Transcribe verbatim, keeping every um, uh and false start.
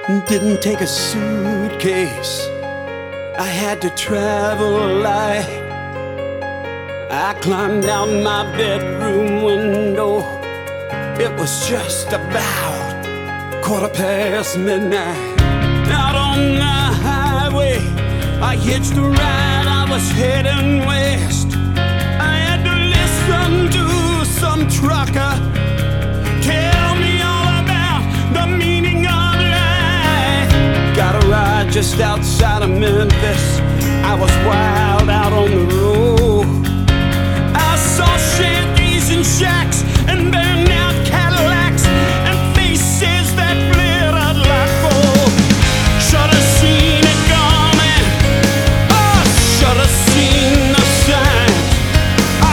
Didn't take a suitcase, I had to travel light. I climbed out my bedroom window. It was just about quarter past midnight. Out on the highway, I hitched a ride, I was heading west. I had to listen to some trucker tell me all about the meaning of life. Got a ride just outside of Memphis. I was wild out on the road.